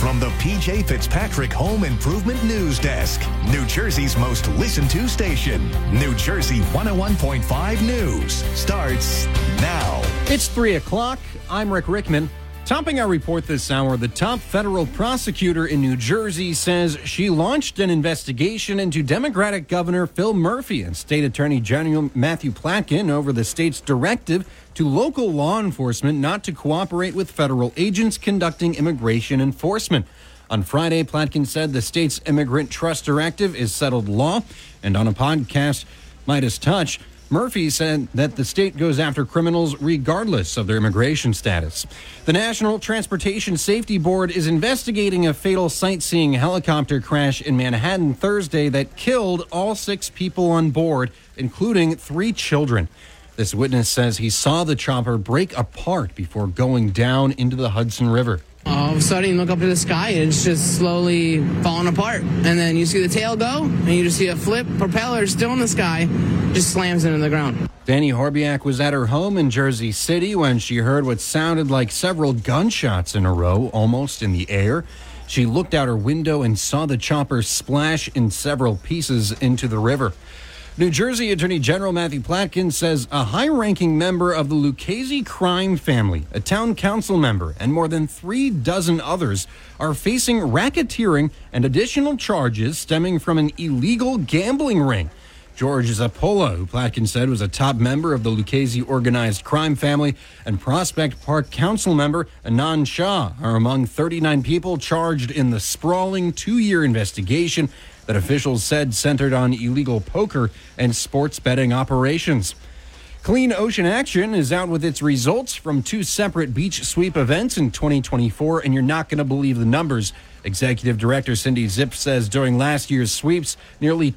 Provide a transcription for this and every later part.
from the PJ Fitzpatrick Home Improvement News Desk, New Jersey's most listened to station. New Jersey 101.5 News starts now. It's 3 o'clock. I'm Rick Rickman. Topping our report this hour, the top federal prosecutor in New Jersey says she launched an investigation into Democratic Governor Phil Murphy and State Attorney General Matthew Platkin over the state's directive to local law enforcement not to cooperate with federal agents conducting immigration enforcement. On Friday, Platkin said the state's Immigrant Trust Directive is settled law, and on a podcast, Midas Touch, Murphy said that the state goes after criminals regardless of their immigration status. The National Transportation Safety Board is investigating a fatal sightseeing helicopter crash in Manhattan Thursday that killed all 6 people on board, including 3 children. This witness says he saw the chopper break apart before going down into the Hudson River. All of a sudden, you look up to the sky, and it's just slowly falling apart. And then you see the tail go, and you just see a flip, propeller still in the sky, just slams into the ground. Danny Horbiak was at her home in Jersey City when she heard what sounded like several gunshots in a row, almost in the air. She looked out her window and saw the chopper splash in several pieces into the river. New Jersey Attorney General Matthew Platkin says a high-ranking member of the Lucchese crime family, a town council member, and more than 36 others are facing racketeering and additional charges stemming from an illegal gambling ring. George Zappola, who Platkin said was a top member of the Lucchese organized crime family, and Prospect Park Council member Anand Shah are among 39 people charged in the sprawling 2-year investigation that officials said centered on illegal poker and sports betting operations. Clean Ocean Action is out with its results from 2 separate beach sweep events in 2024, and you're not going to believe the numbers. Executive Director Cindy Zip says during last year's sweeps, nearly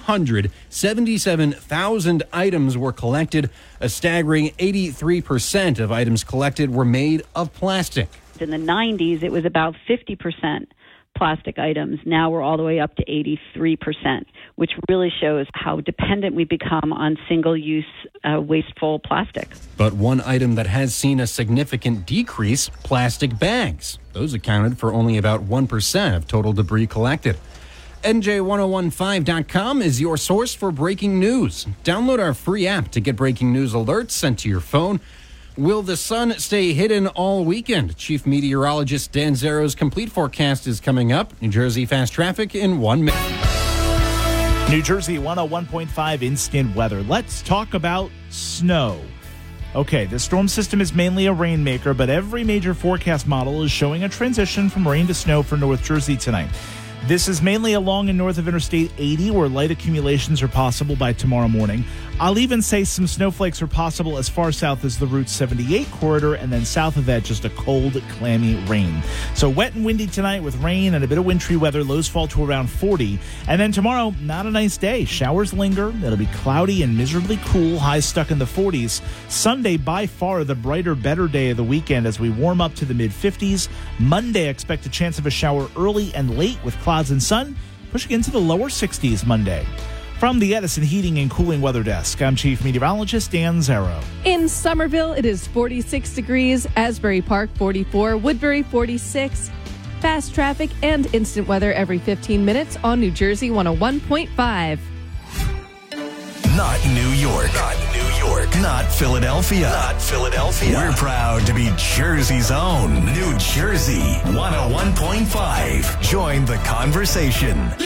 277,000 items were collected. A staggering 83% of items collected were made of plastic. In the 90s, it was about 50% plastic items. Now we're all the way up to 83%, which really shows how dependent we become on single-use wasteful plastic. But one item that has seen a significant decrease, plastic bags. Those accounted for only about 1% of total debris collected. NJ1015.com is your source for breaking news. Download our free app to get breaking news alerts sent to your phone. Will the sun stay hidden all weekend? Chief Meteorologist Dan Zero's complete forecast is coming up. New Jersey Fast Traffic in 1 minute. New Jersey 101.5 instant weather. Let's talk about snow. Okay, the storm system is mainly a rainmaker, but every major forecast model is showing a transition from rain to snow for North Jersey tonight. This is mainly along and north of Interstate 80, where light accumulations are possible by tomorrow morning. I'll even say some snowflakes are possible as far south as the Route 78 corridor, and then south of that, just a cold, clammy rain. So wet and windy tonight with rain and a bit of wintry weather. Lows fall to around 40. And then tomorrow, not a nice day. Showers linger. It'll be cloudy and miserably cool. Highs stuck in the 40s. Sunday, by far the brighter, better day of the weekend as we warm up to the mid-50s. Monday, expect a chance of a shower early and late with clouds and sun, pushing into the lower 60s Monday. From the Edison Heating and Cooling Weather Desk, I'm Chief Meteorologist Dan Zero. In Somerville, it is 46 degrees, Asbury Park 44, Woodbury 46. Fast traffic and instant weather every 15 minutes on New Jersey 101.5. Not New York. Not New York. Not Philadelphia. Not Philadelphia. We're proud to be Jersey's own New Jersey 101.5. Join the conversation.